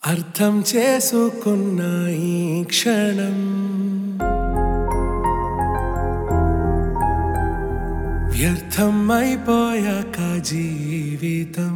అర్థం చేసుకున్న ఈ క్షణం వ్యర్థం అయిపోయాక జీవితం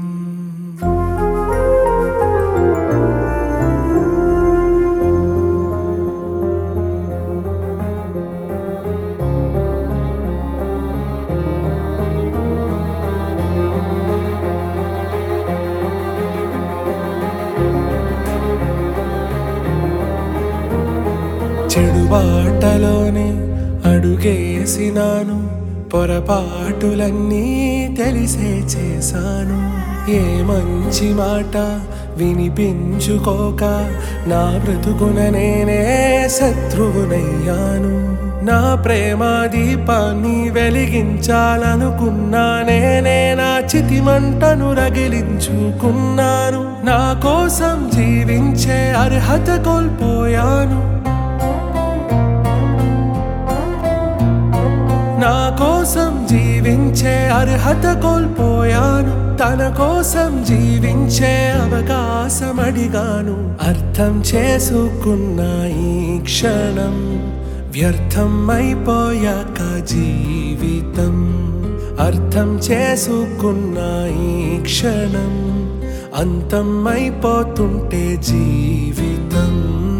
చెడు బాటలోనే అడుగేసినాను, పొరపాటులన్నీ తెలిసే చేశాను. ఏ మంచి మాట వినిపించుకోక నా బ్రతుకున నేనే శత్రువునయ్యాను. నా ప్రేమ దీపాన్ని వెలిగించాలనుకున్నా నేనే నా చితిమంటను రగిలించుకున్నాను. నా కోసం జీవించే అర్హత కోల్పోయాను. నా కోసం జీవించే అర్హత కోల్పోయాను. తన కోసం జీవించే అవకాశం అడిగాను. అర్థం చేసుకున్న ఈ క్షణం వ్యర్థం అయిపోయాక జీవితం. అర్థం చేసుకున్న ఈ క్షణం అంతం అయిపోతుంటే జీవితం.